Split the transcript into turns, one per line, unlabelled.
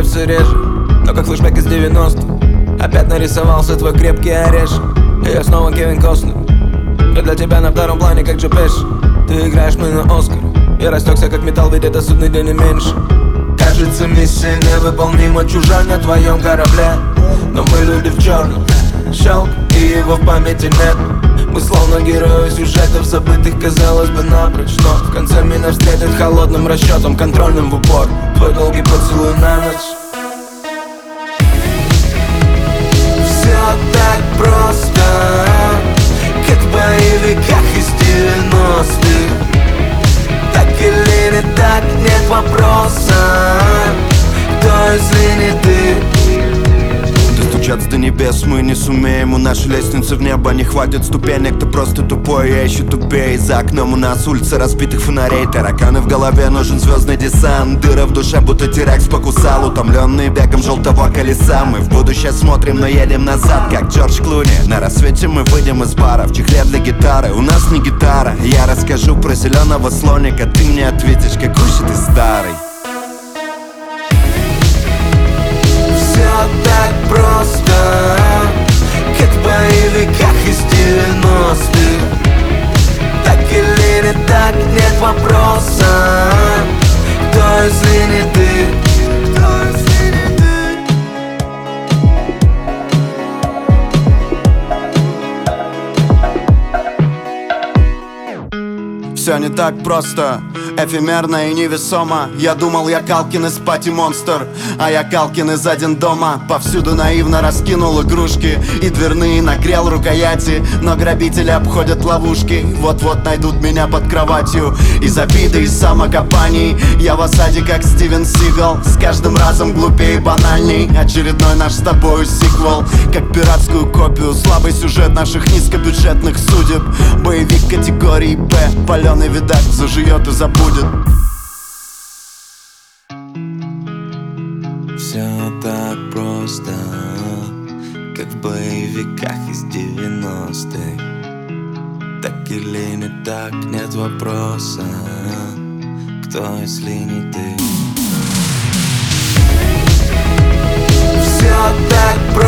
становится реже, но как флешбэк из 90-х опять нарисовался твой крепкий орешек. И я снова Кевин Костнер, я для тебя на втором плане, как Джо Пеши. Ты играешь мне на Оскар, я растекся как металл, ведь это судный день и меньше. Кажется, миссия невыполнима, чужой на твоем корабле, но мы люди в черном. Щелк, и его в памяти нет. Мы словно герои сюжетов, забытых, казалось бы, напрочь. Но в конце меня встретит холодным расчетом, контрольным в упор. Твой долгий поцелуй на ночь. Все так просто, как в боевиках из 90-х. Так или не так, нет вопроса, кто, если не ты?
Достучаться до небес мы не сумеем, у нашей лестницы в небо не хватит ступенек. Ты просто тупой, я еще тупее. За окном у нас улицы разбитых фонарей, тараканы в голове, нужен звездный десант. Дыра в душе, будто теракс покусал, утомленные бегом желтого колеса. Мы в будущее смотрим, но едем назад, как Джордж Клуни. На рассвете мы выйдем из бара, в чехле для гитары. У нас не гитара, я расскажу про зеленого слоника, ты мне ответишь, какой же ты старый.
Так просто, как в боевиках из 90-х. Так или не так, нет вопроса, кто, если не ты? Кто, если не
ты? Все не так просто, эфемерно и невесомо. Я думал, я Калкин из Пати Монстр, а я Калкин из Один дома. Повсюду наивно раскинул игрушки и дверные нагрел рукояти, но грабители обходят ловушки. Вот-вот найдут меня под кроватью. Из обиды, из самокопаний я в осаде, как Стивен Сигал. С каждым разом глупее и банальней. Очередной наш с тобою сиквел, как пиратскую копию. Слабый сюжет наших низкобюджетных судеб. Боевик категории Б, паленый видак зажует и забудет.
Все так просто, как в боевиках из 90-х. Так или не так, нет вопроса, кто, если не ты? Все так просто.